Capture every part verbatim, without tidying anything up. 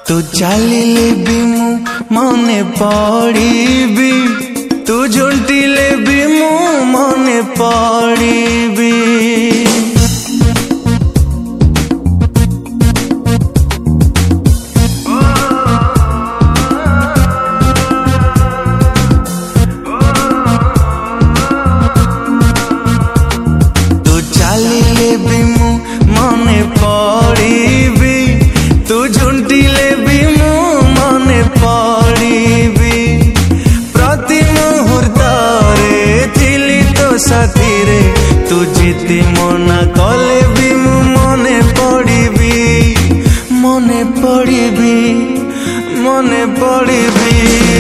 तू चालिले भी मु मने पड़ीबी, तू झुंटिले भी मु मने पड़ीबी। तू चालिले भी मु मने पड़ीबी, तू झुंटिले भी मु मने पड़ीबी। प्रति मुहूर्त रे थिली तो साथी रे, तू जीती मना कले भी मु मने पड़ीबी, मने पड़ीबी, मने पड़ीबी।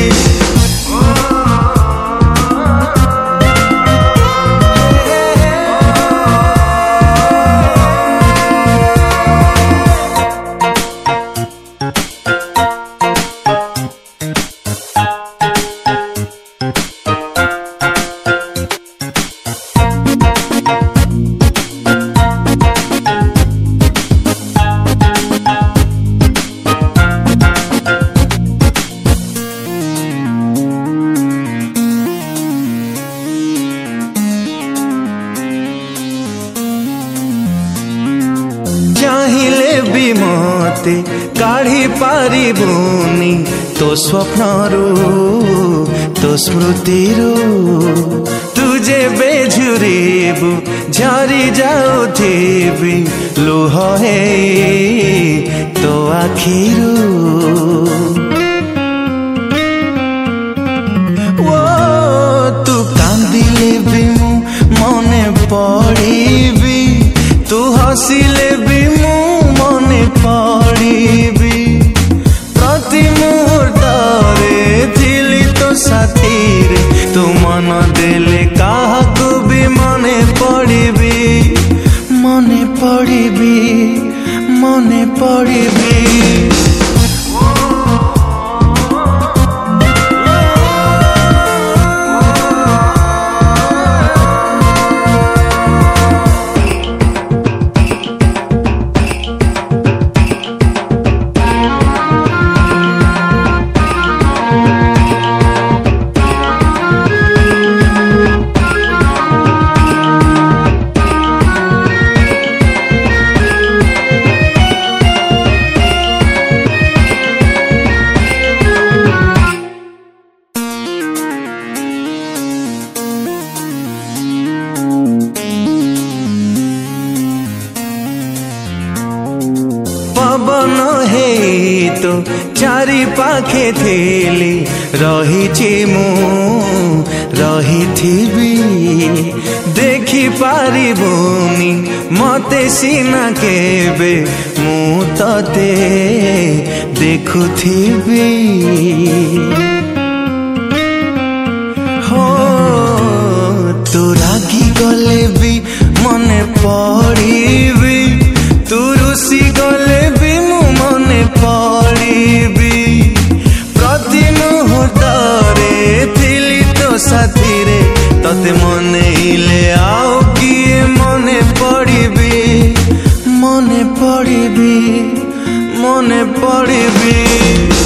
चाहिले भी मते काढ़ी पारिबुनी तो स्वप्नरू तो स्मृतिरू, तुझे बेझुरीबु झरी जाउथिबी लुह हे तो आखिरू। ओ तू कांदिले भी मु मने पड़ीबी, तू हसिले भी मु मने पड़ीबी। प्रति मुहूर्त रे थिली तो साथी रे, तू मन देले काहाकू भी मने पड़ीबी, मने पड़ीबी, मने पड़ीबी। पवन हे तो चारि पाखे थिली, रहिछि मु रहिथिबी। देखि पारिबुनी मते सिना केबे, मु तते देखुथिबी। हो तू रागी गले भी मने पड़ीबी, तू रुसी गले भी मु मने पड़ीबी। प्रति मुहूर्त रे थिली तो साथी रे, तते मने इले आओ किए मने पड़ीबी, मने पड़ीबी, मने पड़ीबी।